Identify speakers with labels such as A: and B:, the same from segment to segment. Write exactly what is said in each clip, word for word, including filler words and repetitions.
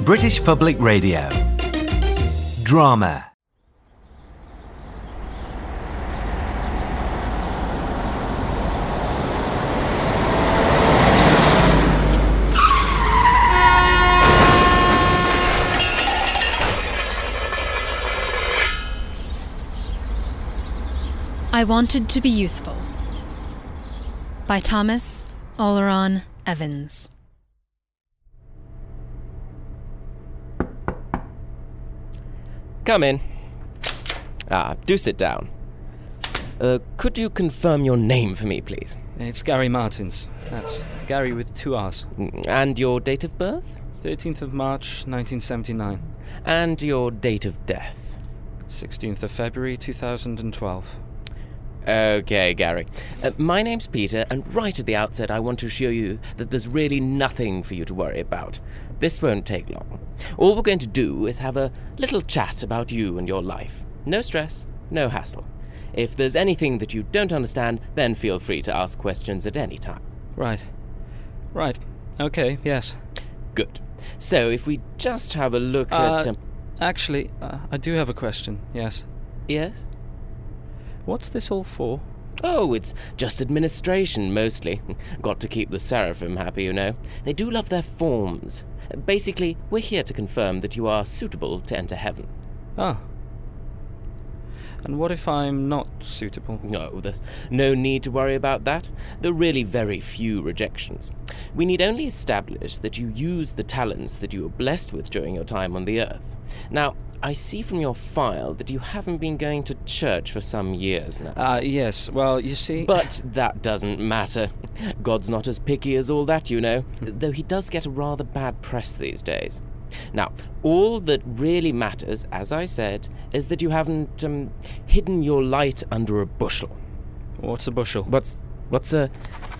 A: British Public Radio. Drama.
B: I Wanted to Be Useful by Thomas Oleron Evans.
C: Come in. Ah, do sit down. Uh, could you confirm your name for me, please?
D: It's Gary Martins. That's Gary with two R's.
C: And your date of birth?
D: thirteenth of March, nineteen seventy-nine.
C: And your date of death?
D: sixteenth of February, two thousand twelve.
C: Okay, Gary. Uh, my name's Peter, and right at the outset I want to assure you that there's really nothing for you to worry about. This won't take long. All we're going to do is have a little chat about you and your life. No stress, no hassle. If there's anything that you don't understand, then feel free to ask questions at any time.
D: Right. Right. Okay, yes.
C: Good. So, if we just have a look
D: uh,
C: at... Um...
D: Actually, uh, I do have a question, yes.
C: Yes?
D: What's this all for?
C: Oh, it's just administration, mostly. Got to keep the Seraphim happy, you know. They do love their forms. Basically, we're here to confirm that you are suitable to enter heaven.
D: Ah. And what if I'm not suitable?
C: No, there's no need to worry about that. There are really very few rejections. We need only establish that you use the talents that you were blessed with during your time on the earth. Now, I see from your file that you haven't been going to church for some years now.
D: Ah, uh, yes. Well, you see...
C: But that doesn't matter. God's not as picky as all that, you know, though he does get a rather bad press these days. Now, all that really matters, as I said, is that you haven't um, hidden your light under a bushel.
D: What's a bushel?
C: What's... what's a...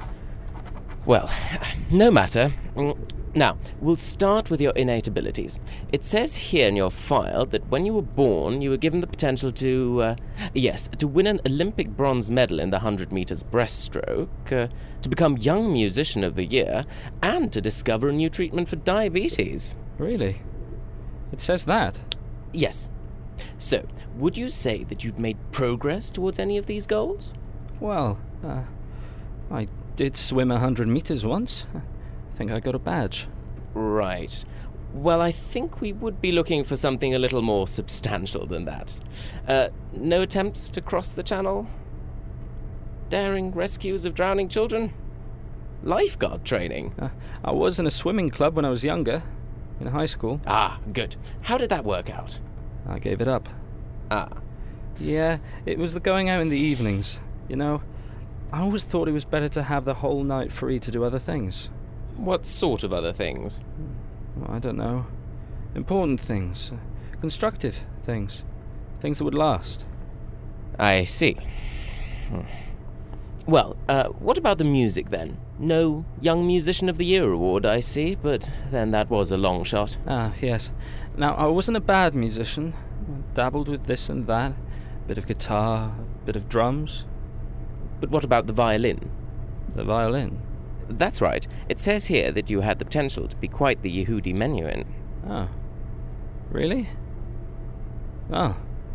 C: Well, no matter. Now, we'll start with your innate abilities. It says here in your file that when you were born, you were given the potential to, uh, yes, to win an Olympic bronze medal in the one hundred meters breaststroke, uh, to become Young Musician of the Year, and to discover a new treatment for diabetes.
D: Really? It says that?
C: Yes. So, would you say that you'd made progress towards any of these goals?
D: Well, uh, I did swim one hundred meters once. I think I got a badge.
C: Right. Well, I think we would be looking for something a little more substantial than that. Uh, no attempts to cross the channel? Daring rescues of drowning children? Lifeguard training?
D: Uh, I was in a swimming club when I was younger, in high school.
C: Ah, good. How did that work out?
D: I gave it up.
C: Ah.
D: Yeah, it was the going out in the evenings. You know, I always thought it was better to have the whole night free to do other things.
C: What sort of other things?
D: Well, I don't know. Important things. Uh, constructive things. Things that would last.
C: I see. Hmm. Well, uh, what about the music then? No Young Musician of the Year award, I see, but then that was a long shot.
D: Ah, yes. Now, I wasn't a bad musician. I dabbled with this and that. A bit of guitar, a bit of drums.
C: But what about the violin?
D: The violin?
C: That's right. It says here that you had the potential to be quite the Yehudi Menuhin.
D: Oh. Really? Oh.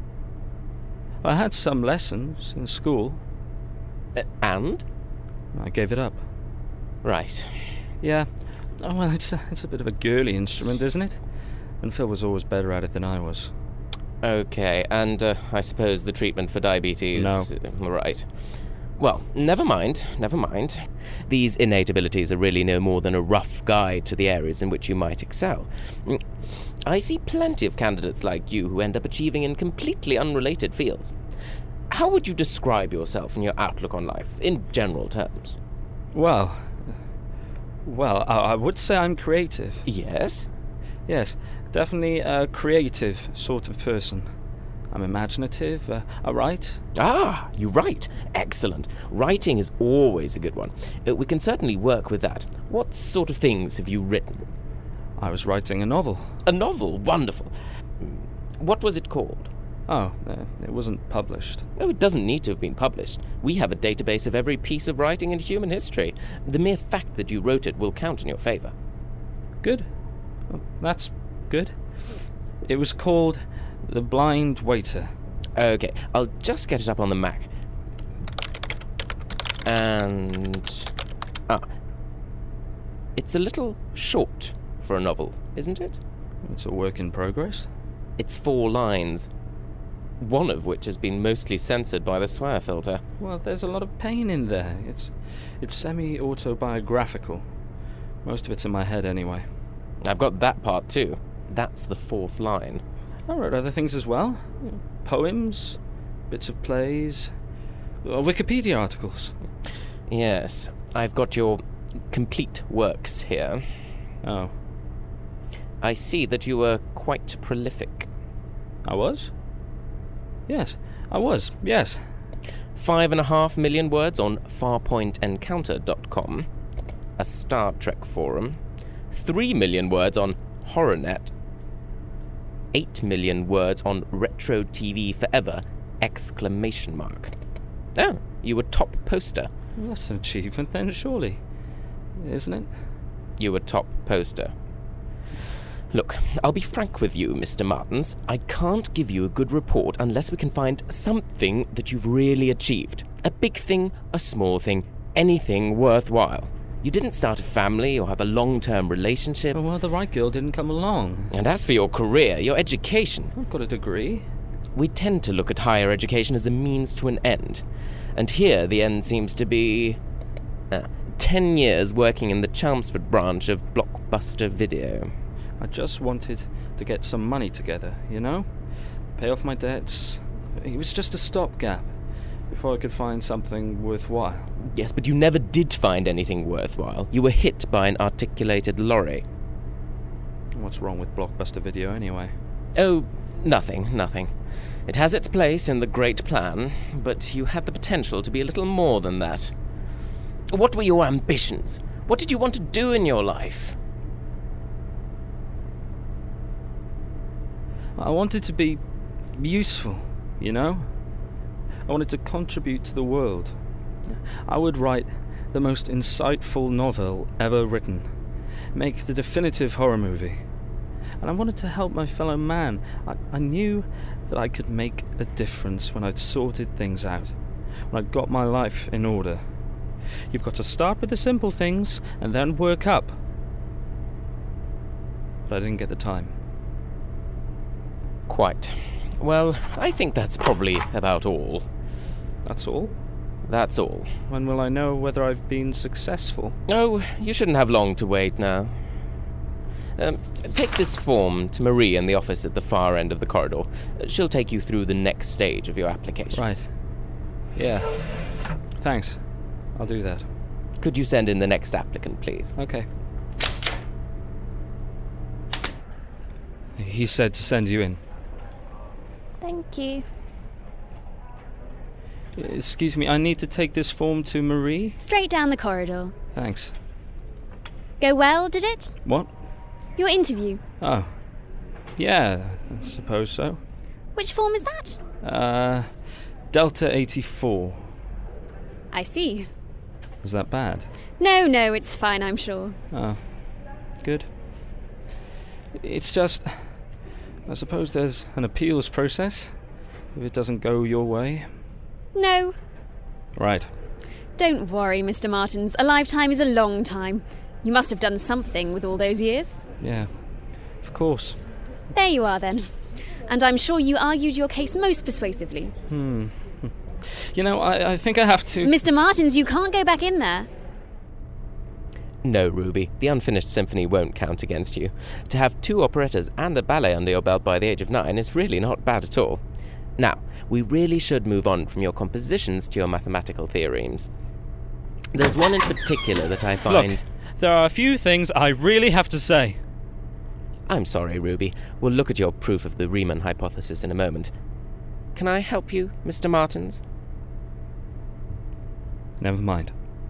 D: I had some lessons in school.
C: Uh, and?
D: I gave it up.
C: Right.
D: Yeah. Oh, well, it's a, it's a bit of a girly instrument, isn't it? And Phil was always better at it than I was.
C: Okay, and uh, I suppose the treatment for diabetes...
D: No.
C: Uh, right. Well, never mind, never mind. These innate abilities are really no more than a rough guide to the areas in which you might excel. I see plenty of candidates like you who end up achieving in completely unrelated fields. How would you describe yourself and your outlook on life, in general terms?
D: Well, well, I, I would say I'm creative.
C: Yes?
D: Yes, definitely a creative sort of person. I'm imaginative. Uh, I write.
C: Ah, you write. Excellent. Writing is always a good one. Uh, we can certainly work with that. What sort of things have you written?
D: I was writing a novel.
C: A novel? Wonderful. What was it called?
D: Oh, uh, it wasn't published.
C: No, it doesn't need to have been published. We have a database of every piece of writing in human history. The mere fact that you wrote it will count in your favor.
D: Good. Well, that's Good. It was called The Blind Waiter.
C: Okay, I'll just get it up on the Mac. And... Ah. It's a little short for a novel, isn't it?
D: It's a work in progress.
C: It's four lines, one of which has been mostly censored by the swear filter.
D: Well, there's a lot of pain in there. It's, it's semi-autobiographical. Most of it's in my head anyway.
C: I've got that part too. That's the fourth line.
D: I wrote other things as well. Poems, bits of plays, uh, Wikipedia articles.
C: Yes, I've got your complete works here.
D: Oh.
C: I see that you were quite prolific.
D: I was? Yes, I was, yes.
C: Five and a half million words on farpoint encounter dot com, a Star Trek forum, three million words on HorrorNet, eight million words on Retro T V Forever, exclamation mark. Oh, you were top poster.
D: Well, that's an achievement then, surely. Isn't it?
C: You were top poster. Look, I'll be frank with you, Mister Martins. I can't give you a good report unless we can find something that you've really achieved. A big thing, a small thing, anything worthwhile. You didn't start a family or have a long-term relationship.
D: Oh, well, the right girl didn't come along.
C: And as for your career, your education...
D: I've got a degree.
C: We tend to look at higher education as a means to an end. And here the end seems to be... Uh, ten years working in the Chelmsford branch of Blockbuster Video.
D: I just wanted to get some money together, you know? Pay off my debts. It was just a stopgap before I could find something worthwhile.
C: Yes, but you never did find anything worthwhile. You were hit by an articulated lorry.
D: What's wrong with Blockbuster Video anyway?
C: Oh, nothing, nothing. It has its place in the great plan, but you had the potential to be a little more than that. What were your ambitions? What did you want to do in your life?
D: I wanted to be useful, you know? I wanted to contribute to the world. I would write the most insightful novel ever written, make the definitive horror movie. And I wanted to help my fellow man. I, I knew that I could make a difference when I'd sorted things out, when I'd got my life in order. You've got to start with the simple things and then work up. But I didn't get the time.
C: Quite. Well, I think that's probably about all.
D: That's all?
C: That's all.
D: When will I know whether I've been successful?
C: Oh, you shouldn't have long to wait now. Um, take this form to Marie in the office at the far end of the corridor. She'll take you through the next stage of your application.
D: Right. Yeah. Thanks. I'll do that.
C: Could you send in the next applicant, please?
D: Okay. He said to send you in.
E: Thank you.
D: Excuse me, I need to take this form to Marie?
E: Straight down the corridor.
D: Thanks.
E: Go well, did it?
D: What?
E: Your interview.
D: Oh. Yeah, I suppose so.
E: Which form is that?
D: Uh, Delta eighty-four.
E: I see.
D: Was that bad?
E: No, no, it's fine, I'm sure.
D: Oh. Good. It's just... I suppose there's an appeals process, if it doesn't go your way.
E: No.
D: Right.
E: Don't worry, Mister Martins. A lifetime is a long time. You must have done something with all those years.
D: Yeah, of course.
E: There you are, then. And I'm sure you argued your case most persuasively.
D: Hmm. You know, I, I think I have to...
E: Mister Martins, you can't go back in there.
C: No, Ruby. The unfinished symphony won't count against you. To have two operettas and a ballet under your belt by the age of nine is really not bad at all. Now, we really should move on from your compositions to your mathematical theorems. There's one in particular that I find...
D: Look, there are a few things I really have to say.
C: I'm sorry, Ruby. We'll look at your proof of the Riemann hypothesis in a moment. Can I help you, Mister Martins?
D: Never mind.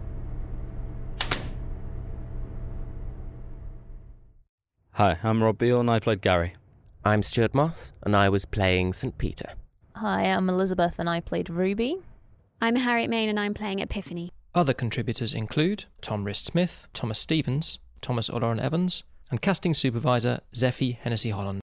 D: Hi, I'm Rob Beale and I played Gary.
C: I'm Stuart Moss and I was playing Saint Peter.
F: Hi, I'm Elizabeth and I played Ruby.
E: I'm Harriet Main and I'm playing Epiphany.
G: Other contributors include Tom Rist-Smith, Thomas Stevens, Thomas O'Loran Evans, and casting supervisor Zephy Hennessy Holland.